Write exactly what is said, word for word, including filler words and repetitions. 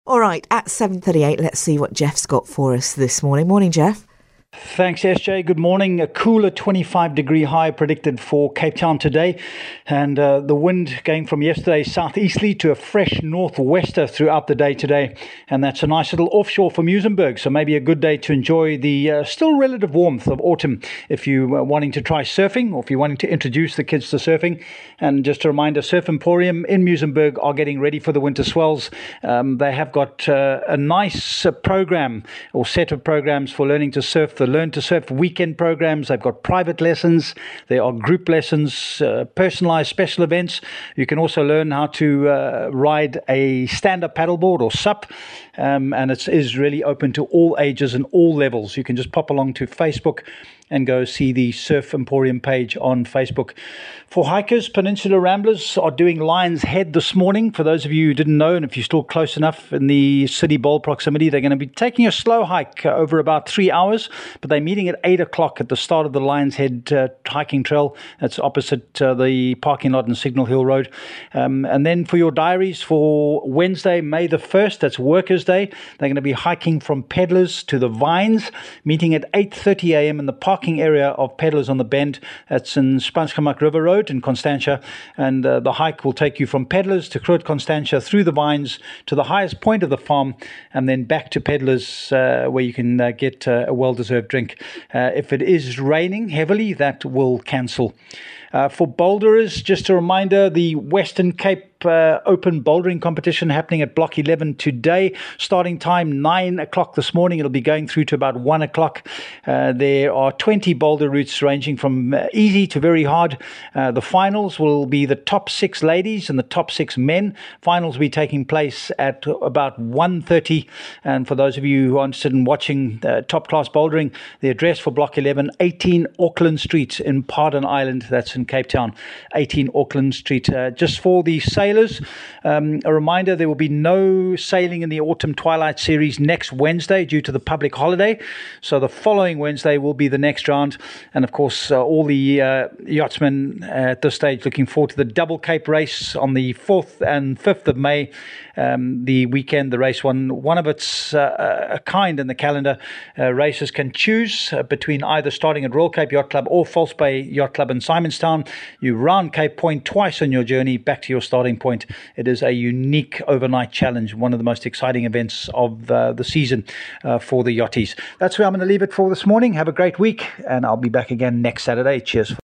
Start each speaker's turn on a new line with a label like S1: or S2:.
S1: All right, at seven thirty-eight, let's see what Jeff's got for us this morning. Morning, Jeff.
S2: Thanks, S J. Good morning. A cooler twenty-five degree high predicted for Cape Town today. And uh, the wind going from yesterday southeasterly to a fresh northwester throughout the day today. And that's a nice little offshore for Muizenberg. So maybe a good day to enjoy the uh, still relative warmth of autumn if you are wanting to try surfing or if you're wanting to introduce the kids to surfing. And just a reminder, Surf Emporium in Muizenberg are getting ready for the winter swells. Um, they have got uh, a nice uh, program or set of programs for learning to surf. The Learn to Surf weekend programs. They've got private lessons. There are group lessons, uh, personalized special events. You can also learn how to uh, ride a stand-up paddleboard or S U P. Um, and it is really open to all ages and all levels. You can just pop along to Facebook and go see the Surf Emporium page on Facebook. For hikers, Peninsula Ramblers are doing Lions Head this morning. For those of you who didn't know, and if you're still close enough in the city bowl proximity, they're going to be taking a slow hike uh, over about three hours, but they're meeting at eight o'clock at the start of the Lions Head uh, hiking trail. That's opposite uh, the parking lot in Signal Hill Road. Um, and then for your diaries, for Wednesday, May the first, that's Workers' Day, they're going to be hiking from Peddlers to the Vines, meeting at eight thirty a.m. in the parking area of Peddlers on the Bend. That's in Spanskamuk River Road in Constantia. And uh, the hike will take you from Peddlers to Groot Constantia through the Vines to the highest point of the farm and then back to Peddlers uh, where you can uh, get uh, a well-deserved drink. Uh, if it is raining heavily, that will cancel. Uh, for boulderers, just a reminder, the Western Cape uh, Open Bouldering Competition happening at Block eleven today. Starting time nine o'clock this morning. It'll be going through to about one o'clock. Uh, there are twenty boulder routes ranging from uh, easy to very hard. Uh, the finals will be the top six ladies and the top six men. Finals will be taking place at about one thirty. And for those of you who are interested in watching uh, top-class bouldering, the address for Block eleven, eighteen Auckland Street in Pardon Island. That's in Cape Town, eighteen Auckland Street. Uh, just for the sailors, um, a reminder, there will be no sailing in the Autumn Twilight Series next Wednesday due to the public holiday. So the following Wednesday will be the next round. And of course, uh, all the uh, yachtsmen at this stage looking forward to the Double Cape race on the fourth and fifth of May. Um, the weekend, the race one, one of its uh, a kind in the calendar. Uh, racers can choose uh, between either starting at Royal Cape Yacht Club or False Bay Yacht Club in Simonstown. You round Cape Point twice on your journey back to your starting point. It is a unique overnight challenge, one of the most exciting events of uh, the season uh, for the yachties. That's where I'm going to leave it for this morning. Have a great week, and I'll be back again next Saturday. Cheers.